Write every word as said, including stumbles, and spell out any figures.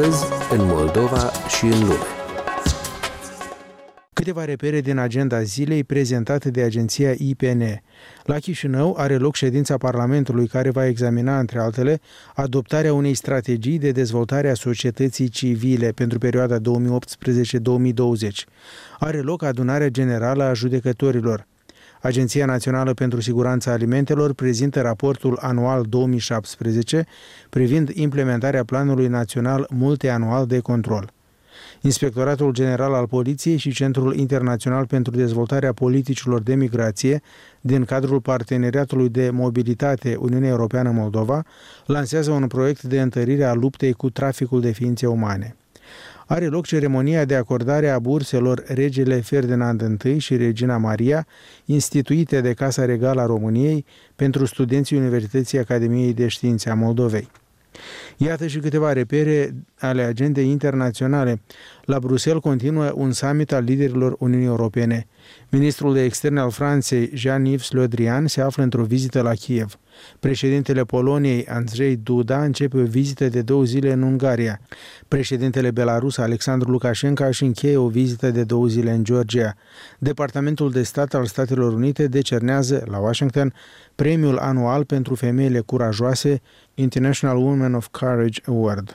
Astăzi, în Moldova și în lume. Câteva repere din agenda zilei prezentate de agenția I P N. La Chișinău are loc ședința Parlamentului care va examina, între altele, adoptarea unei strategii de dezvoltare a societății civile pentru perioada două mii optsprezece două mii douăzeci. Are loc adunarea generală a judecătorilor. Agenția Națională pentru Siguranța Alimentelor prezintă raportul anual două mii șaptesprezece privind implementarea Planului Național Multianual de Control. Inspectoratul General al Poliției și Centrul Internațional pentru Dezvoltarea Politicilor de Migrație din cadrul Parteneriatului de Mobilitate Uniunea Europeană-Moldova lansează un proiect de întărire a luptei cu traficul de ființe umane. Are loc ceremonia de acordare a burselor Regele Ferdinand I și Regina Maria, instituite de Casa Regală a României pentru studenții Universității Academiei de Științe a Moldovei. Iată și câteva repere ale agendei internaționale. La Bruxelles continuă un summit al liderilor Uniunii Europene. Ministrul de Externe al Franței, Jean-Yves Le Drian, se află într-o vizită la Kiev. Președintele Poloniei, Andrzej Duda, începe o vizită de două zile în Ungaria. Președintele Belarus, Alexandru Lukashenko, își încheie o vizită de două zile în Georgia. Departamentul de Stat al Statelor Unite decernează, la Washington, premiul anual pentru femeile curajoase, International Women of Courage Award.